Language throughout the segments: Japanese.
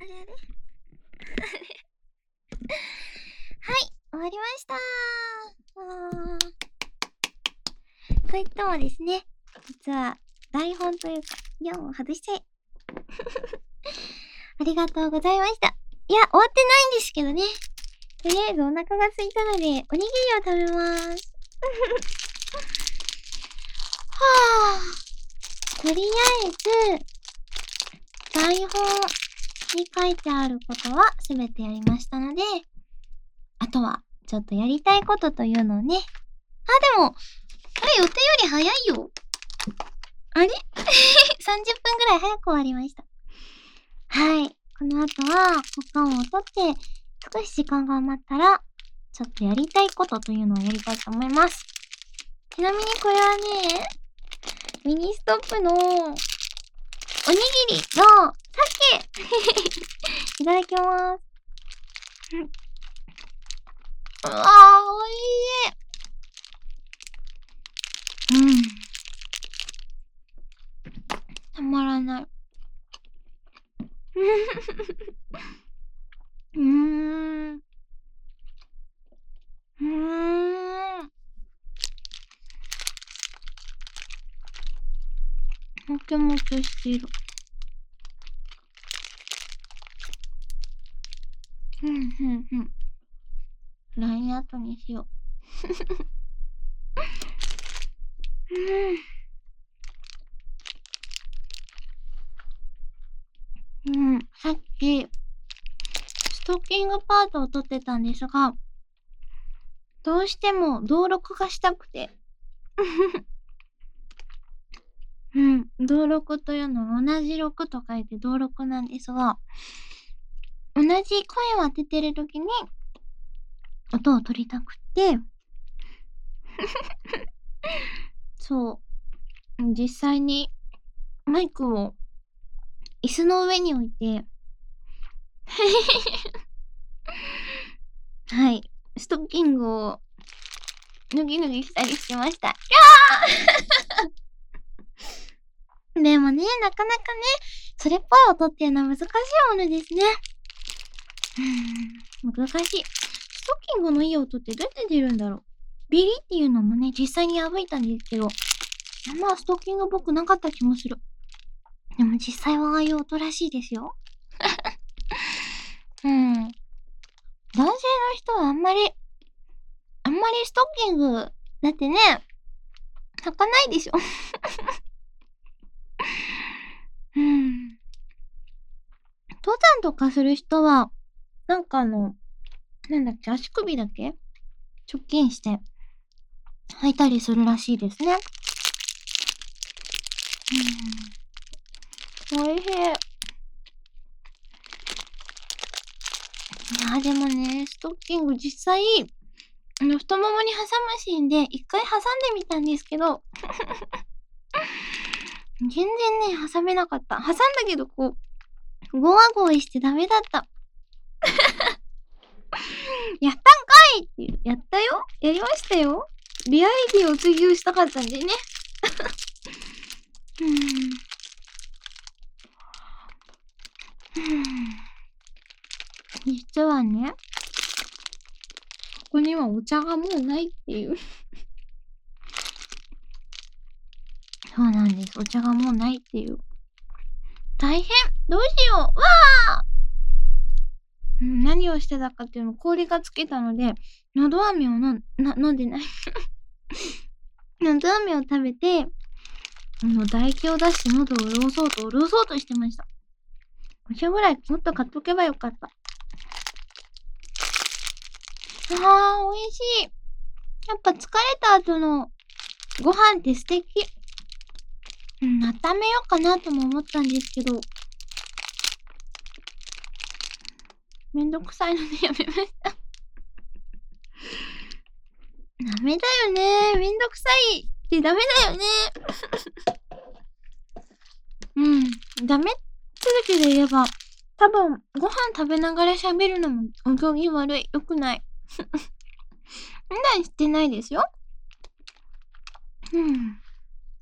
れあれはい、終わりましたー。といってもですね、実は台本というか、4を外しちゃい。ありがとうございました。いや、終わってないんですけどね。とりあえずお腹が空いたので、おにぎりを食べます。はぁ。とりあえず、台本に書いてあることはすべてやりましたので、あとは、ちょっとやりたいことというのをね。あ、でも、あれ予定より早いよ。あれ ?30 分ぐらい早く終わりました。はい。この後は、おかんを取って、少し時間が余ったら、ちょっとやりたいことというのをやりたいと思います。ちなみにこれはね、ミニストップの、おにぎりの、鮭いただきます。うわー、おいしい。たまらない。もちもちしてる。LINE 後にしよう。さっき、ストッキングパートを撮ってたんですが、どうしても登録がしたくて。登録というのは同じ録と書いて登録なんですが、同じ声を当ててるときに、音を取りたくて、そう、実際にマイクを椅子の上に置いて、はい、ストッキングを脱ぎ脱ぎしたりしてました。でもね、なかなかね、それっぽい音っていうのは難しいものですね。難しい。ストッキングのいい音ってどうやって出るんだろう。ビリっていうのもね、実際に破いたんですけど、まあストッキングっぽくなかった気もする。でも実際はああいう音らしいですよ。男性の人はあんまりストッキング、だってね、履かないでしょ。登山とかする人は、なんかなんだっけ、足首だけ直近して履いたりするらしいですね。おいしい。いや、でもね、ストッキング実際、太ももに挟むシーンで一回挟んでみたんですけど、全然ね、挟めなかった。挟んだけど、こう、ゴワゴワしてダメだった。やったんかいっていう。やったよ。やりましたよ。リアリティを追求したかったんでね。実はね、ここにはお茶がもうないっていう。そうなんです。お茶がもうないっていう。大変。どうしよう。わあ、何をしてたかっていうの、氷がつけたので、のど飴を飲んでない。のど飴を食べて、唾液を出して喉を潤そうとしてました。お茶ぐらいもっと買っとけばよかった。美味しい。やっぱ疲れた後のご飯って素敵。温めようかなとも思ったんですけど、めんどくさいのでやめました。ダメだよね。めんどくさいってダメだよね。ダメ続きで言えば、多分、ご飯食べながら喋るのもお行儀悪い。良くない。普段してないですよ。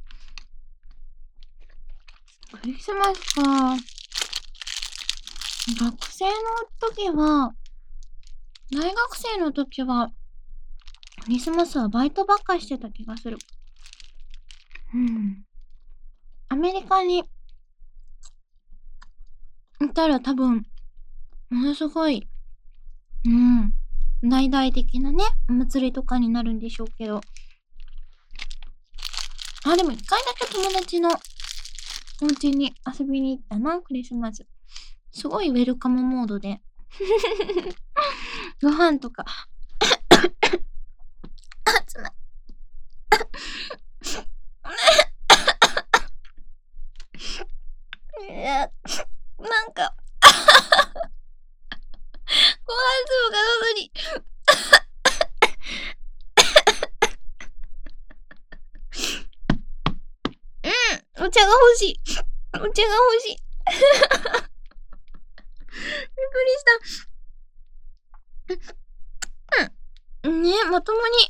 クリスマスか。 学生の時は、大学生の時は、クリスマスはバイトばっかしてた気がする。アメリカにいたら多分、ものすごい、大々的なね、お祭りとかになるんでしょうけど。でも一回だけ友達のお家に遊びに行ったな、クリスマス。すごいウェルカムモードで。ご飯とか。つま。いや、なんか、ご飯粒が喉に。お茶が欲しい。お茶が欲しい。びっくりした。ね、まともに、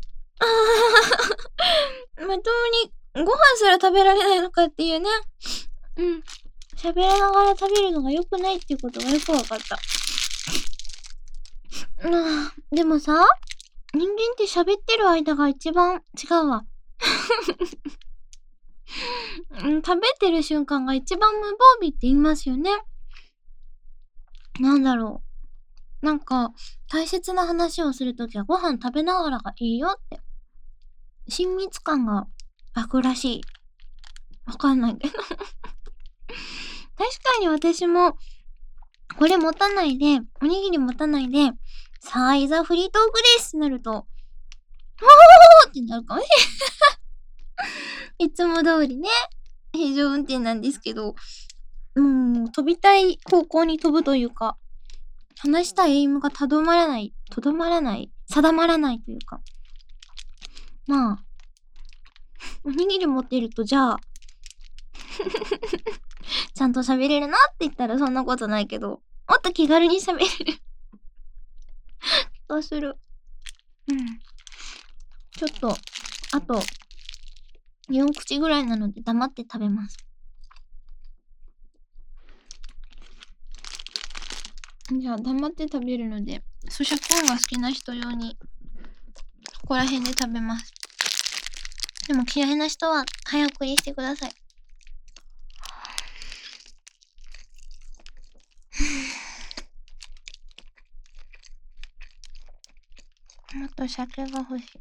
まともにご飯すら食べられないのかっていうね。喋りながら食べるのが良くないっていうことがよくわかった。でもさ、人間って喋ってる間が一番違うわ。食べてる瞬間が一番無防備って言いますよね。なんだろう。なんか、大切な話をするときはご飯食べながらがいいよって。親密感が湧くらしい。わかんないけど。確かに私も、これ持たないで、おにぎり持たないで、さあ、いざフリートークですってなると、おーってなるかもしれない。いつも通りね、平常運転なんですけど、飛びたい方向に飛ぶというか、話したいエイムが定まらないというか。まあ、おにぎり持ってると、じゃあ、ちゃんと喋れるなって言ったらそんなことないけど、もっと気軽に喋れる気がする。ちょっと、あと、4口ぐらいなので黙って食べます。じゃあ、黙って食べるので、咀嚼音が好きな人用に、ここら辺で食べます。でも嫌いな人は早送りしてください。もっと酒が欲しい。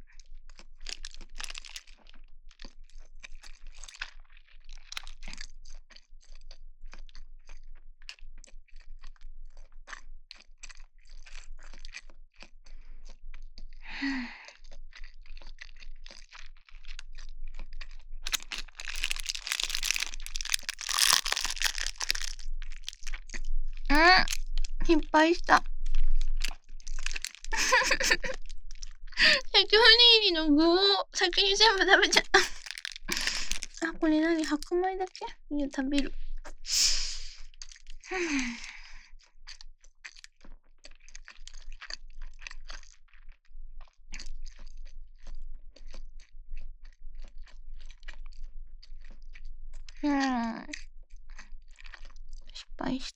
失敗した。焼きおにぎりの具を先に全部食べちゃった。これ何？白米だけ？いや、食べる。失敗した。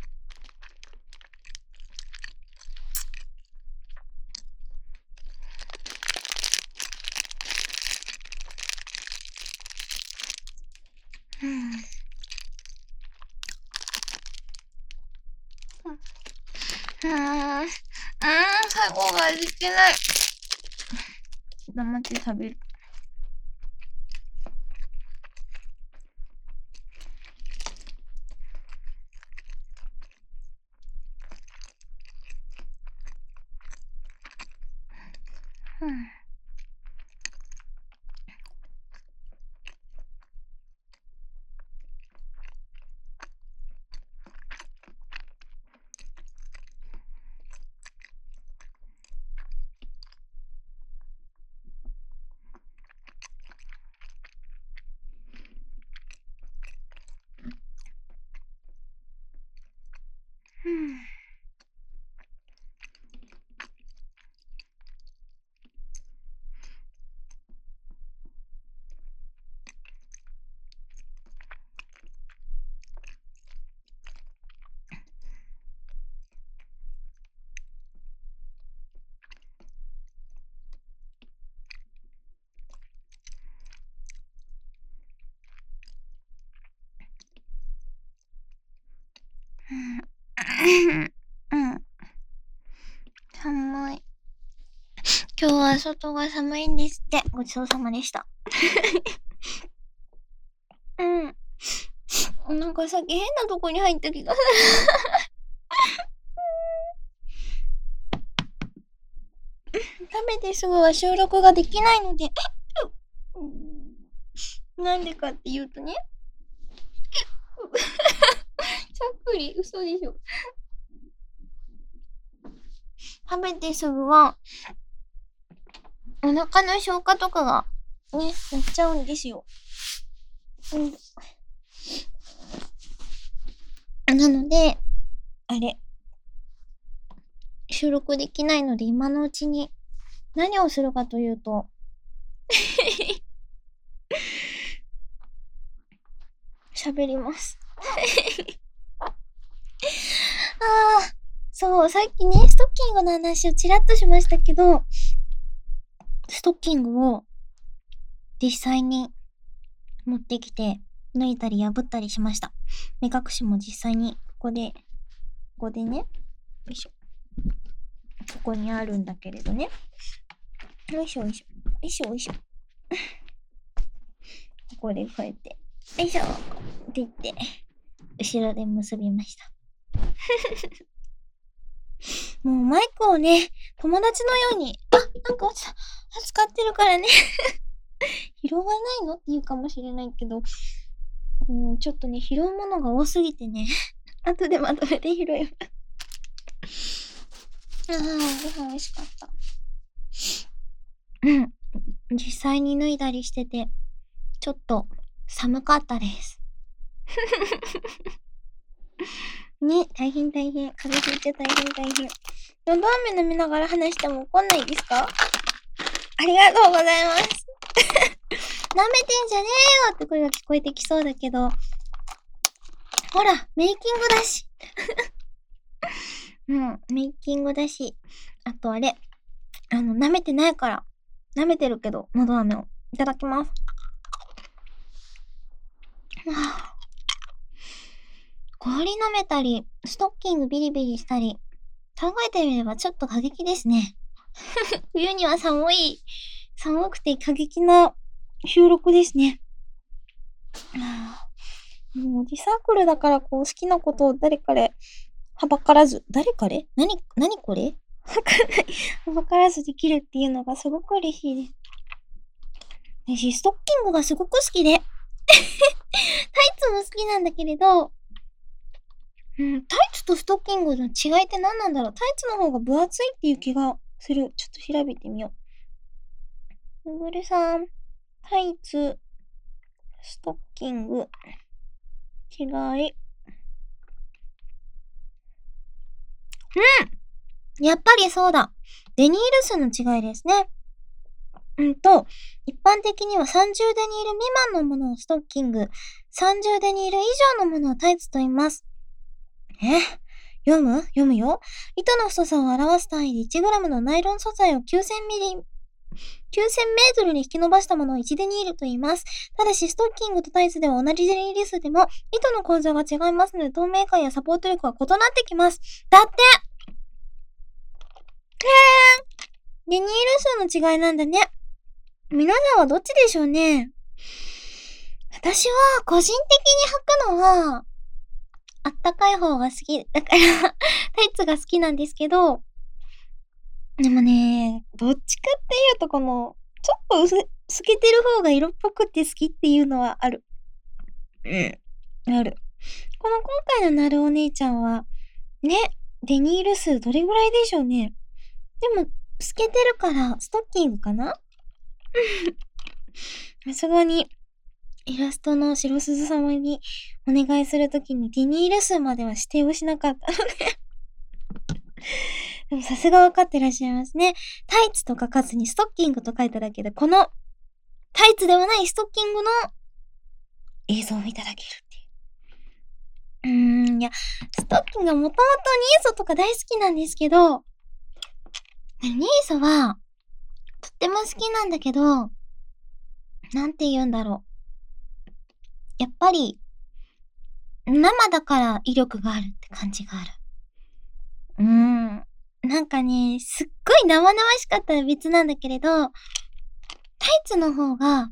最後が味気ない。黙って食べる。 うん。寒い。今日は外が寒いんですって。ごちそうさまでした。なんかさっき変なとこに入った気がする。食べてすぐは収録ができないので、なんでかっていうとね。さっくり、嘘でしょ。食べてすぐは、お腹の消化とかが、ね、やっちゃうんですよ。なので、あれ、収録できないので今のうちに何をするかというと、喋ります。そう、さっきね、ストッキングの話をちらっとしましたけど、ストッキングを実際に持ってきて、脱いだり破ったりしました。目隠しも実際にここでね、よいしょ。ここにあるんだけれどね。よいしょよいしょ。よいしょよいしょ。ここでこうやって、よいしょって言って、後ろで結びました。もうマイクをね、友達のように、なんか落ちた。使ってるからね。拾わないのって言うかもしれないけど、ちょっとね、拾うものが多すぎてね。後でまとめて拾います。ご飯美味しかった。実際に脱いだりしてて、ちょっと寒かったです。ね、大変。風邪ひいて大変。のど飴飲みながら話しても怒んないですか？ありがとうございます。舐めてんじゃねえよって声が聞こえてきそうだけど、ほら、メイキングだし。メイキングだし。あとあれ、舐めてないから。舐めてるけど、のど飴を。いただきます。氷舐めたり、ストッキングビリビリしたり、考えてみればちょっと過激ですね。冬には寒くて過激な収録ですね。もうリサークルだからこう好きなことを誰彼はばからず、誰彼何これはばからずできるっていうのがすごく嬉しいです。私、ストッキングがすごく好きで。タイツも好きなんだけれど、タイツとストッキングの違いって何なんだろう？タイツの方が分厚いっていう気がする。ちょっと調べてみよう。ぐるさん、タイツ、ストッキング、違い。やっぱりそうだ。デニール数の違いですね。一般的には30デニール未満のものをストッキング、30デニール以上のものをタイツと言います。読むよ。糸の太さを表す単位で 1g のナイロン素材を9000メートルに引き伸ばしたものを1デニールと言います。ただし、ストッキングとタイツでは同じデニール数でも、糸の構造が違いますので、透明感やサポート力は異なってきます。だってデニール数の違いなんだね。皆さんはどっちでしょうね。私は個人的に履くのは、あったかい方が好き。だからタイツが好きなんですけど、でもね、どっちかっていうとちょっと透けてる方が色っぽくて好きっていうのはある。ある。今回のなるお姉ちゃんは、ね、デニール数どれぐらいでしょうね。でも、透けてるから、ストッキングかな？さすがに、イラストの白鈴様にお願いするときにデニール数までは指定をしなかったのででもさすが分かってらっしゃいますね。タイツと書かずにストッキングと書いただけで、このタイツではないストッキングの映像をいただけるっていう。いや、ストッキングはもともとニーソとか大好きなんですけど、ニーソはとっても好きなんだけど、なんて言うんだろう。やっぱり、 生だから威力があるって感じがある。なんかね、すっごい生々しかったら別なんだけれど、タイツの方が、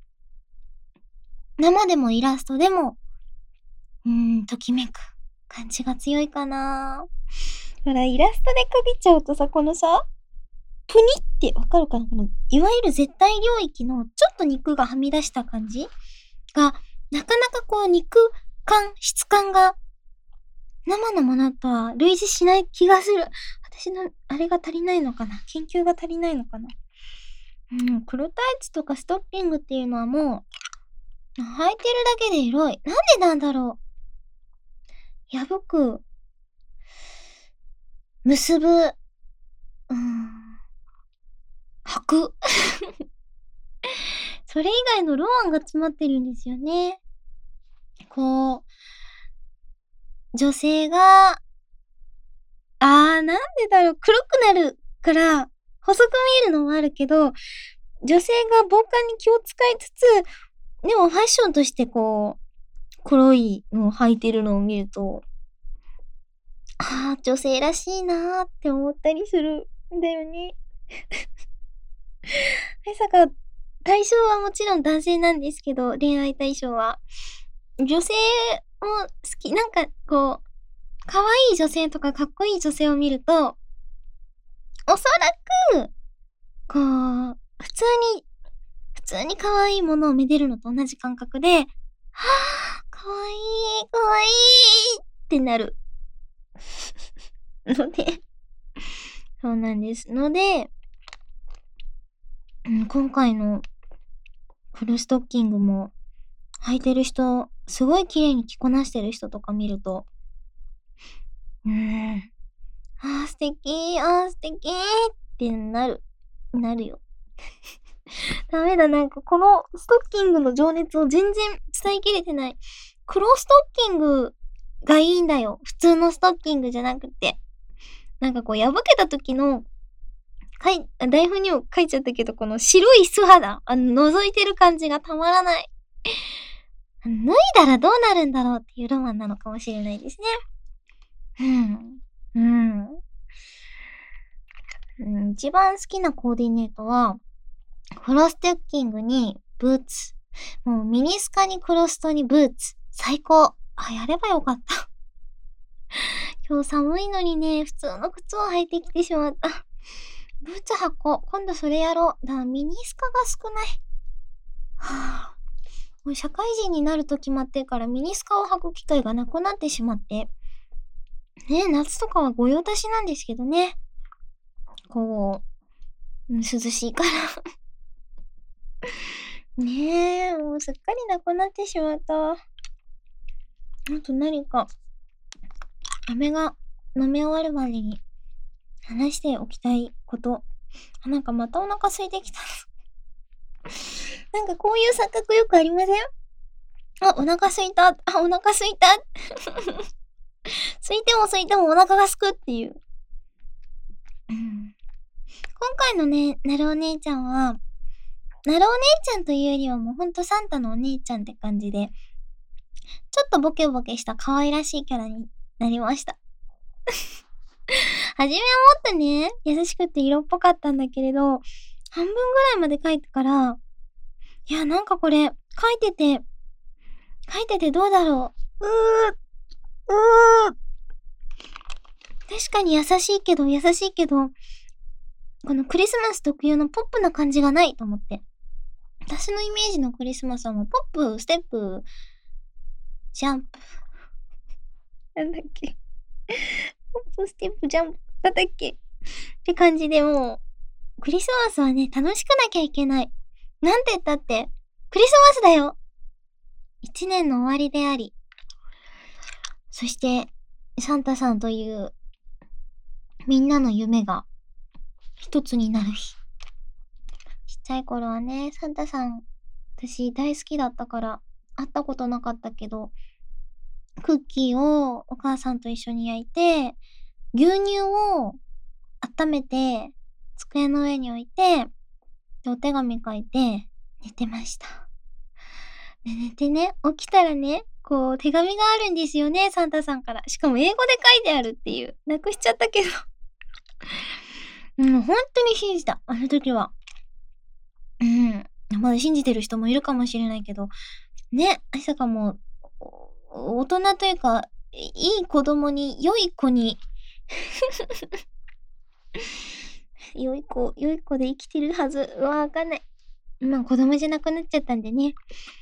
生でもイラストでも、ときめく感じが強いかな。ほら、イラストで描けちゃうとさ、このさ、プニってわかるかな、この、いわゆる絶対領域のちょっと肉がはみ出した感じが、なかなかこう肉感、質感が生のものとは類似しない気がする。私のあれが足りないのかな、研究が足りないのかな。黒タイツとかストッキングっていうのはもう、履いてるだけでエロい。なんでなんだろう。破く、結ぶ、履く。それ以外のロマンが詰まってるんですよね。こう、女性が、なんでだろう、黒くなるから、細く見えるのもあるけど、女性が防寒に気を使いつつ、でもファッションとしてこう、黒いのを履いてるのを見ると、女性らしいなーって思ったりするんだよね。まさか、対象はもちろん男性なんですけど、恋愛対象は。女性も好き。なんかこう、可愛い女性とかかっこいい女性を見ると、おそらく、こう、普通に可愛いものをめでるのと同じ感覚で、可愛い、可愛いってなる。ので、そうなんです。ので、今回のフルストッキングも履いてる人、すごい綺麗に着こなしてる人とか見ると、素敵、素敵ってなるよ。ダメだ、なんかこのストッキングの情熱を全然伝えきれてない。黒ストッキングがいいんだよ。普通のストッキングじゃなくて。なんかこう破けた時の、台本にも書いちゃったけど、この白い素肌、覗いてる感じがたまらない。脱いだらどうなるんだろうっていうロマンなのかもしれないですね。一番好きなコーディネートは、黒ストッキングにブーツ。もうミニスカに黒ストにブーツ。最高。やればよかった。今日寒いのにね、普通の靴を履いてきてしまった。ブーツ履こう。今度それやろう。ミニスカが少ない。もう社会人になると決まってからミニスカを履く機会がなくなってしまって。ね、夏とかは御用達なんですけどね。こう、涼しいから。ねえ、もうすっかりなくなってしまった。あと何か、飴が飲み終わるまでに話しておきたいこと。なんかまたお腹空いてきた。なんかこういう錯覚よくありません？お腹空いた。お腹空いた。空いてもお腹がすくっていう。今回のね、なるお姉ちゃんは、なるお姉ちゃんというよりはもうほんとサンタのお姉ちゃんって感じで、ちょっとボケボケした可愛らしいキャラになりました。はじめはもっとね、優しくて色っぽかったんだけれど、半分ぐらいまで描いてから、いや、なんかこれ、描いててどうだろう。確かに優しいけど、このクリスマス特有のポップな感じがないと思って。私のイメージのクリスマスはもうポップ、ステップ、ジャンプ。なんだっけ。ポップ、ステップ、ジャンプ。なんだっけって感じでもう、クリスマスはね、楽しくなきゃいけない。なんて言ったって、クリスマスだよ。一年の終わりであり。そして、サンタさんという、みんなの夢が、一つになる日。ちっちゃい頃はね、サンタさん、私大好きだったから、会ったことなかったけど、クッキーをお母さんと一緒に焼いて、牛乳を温めて、机の上に置いて、でお手紙書いて、寝てました。で、寝てね、起きたらね、 手紙があるんですよね、サンタさんから。しかも英語で書いてあるっていう。なくしちゃったけど。ほんとに信じた、あの時は。まだ信じてる人もいるかもしれないけど、ね、まさかも大人というか、いい子供に、良い子に良い子で生きてるはず。わかんない。子供じゃなくなっちゃったんでね。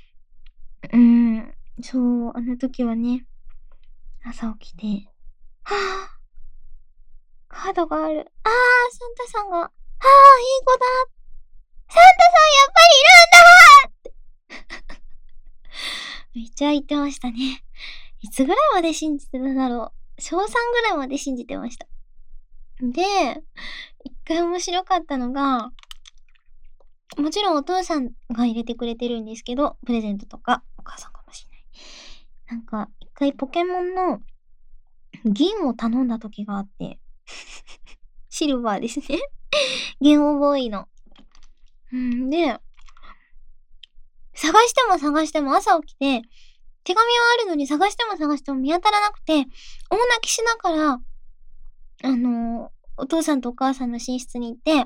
そう、あの時はね、朝起きて、はぁ、カードがある。サンタさんが、いい子だ。サンタさんやっぱりいるんだめっちゃ言ってましたね。いつぐらいまで信じてただろう。小3ぐらいまで信じてました。で、一回面白かったのが、もちろんお父さんが入れてくれてるんですけど、プレゼントとか、お母さんかもしれない。一回ポケモンの銀を頼んだ時があって、シルバーですね。ゲームボーイの。で、探しても探しても朝起きて、手紙はあるのに探しても探しても見当たらなくて、大泣きしながら、お父さんとお母さんの寝室に行って、何が悪い子だ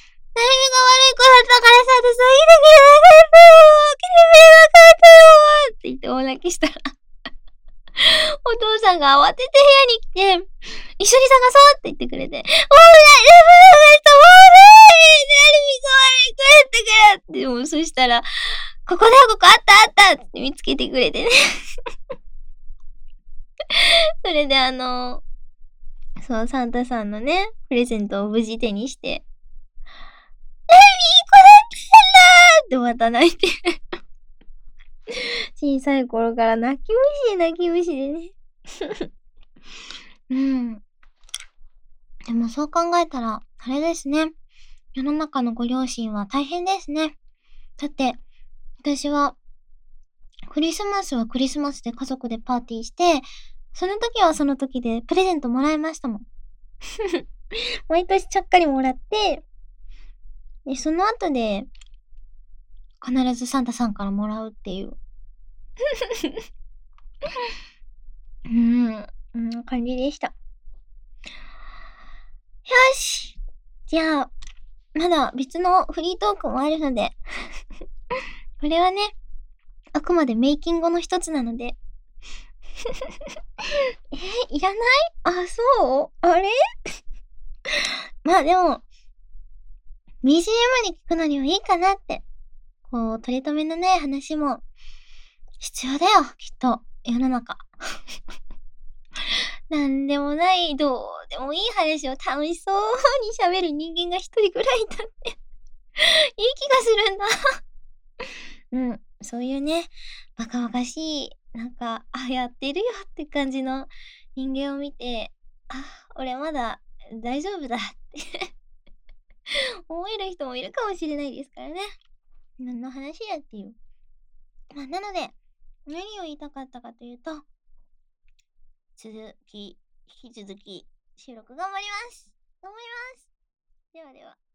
ったからさ、私はいいだけじゃなかったよ、きれいなかったよって言って大泣きしたらお父さんが慌てて部屋に来て、一緒に探そうって言ってくれて、もう大丈夫だ、もう何が悪い子だったからって、もうそしたら、ここだよ、ここあったあったって見つけてくれてねそれでそう、サンタさんのね、プレゼントを無事手にして、いい子だったんだってまた泣いて小さい頃から泣き虫でねでもそう考えたら、あれですね。世の中のご両親は大変ですね。だって、私は、クリスマスはクリスマスで家族でパーティーして、その時はその時でプレゼントもらいましたもん。毎年ちゃっかりもらって、で、その後で、必ずサンタさんからもらうっていう。感じでした。よし。じゃあ、まだ別のフリートークもあるのでこれはね、あくまでメイキングの一つなのでいらない？そう？あれでも、BGM に聞くのにはいいかなって。取り留めのない話も必要だよ、きっと。世の中。なんでもない、どうでもいい話を楽しそうに喋る人間が一人くらいいたっていい気がするんだそういうね、バカバカしい、やってるよって感じの人間を見て、俺まだ大丈夫だって思える人もいるかもしれないですからね。何の話やっていう。なので、何を言いたかったかというと、引き続き収録頑張ります。ではでは。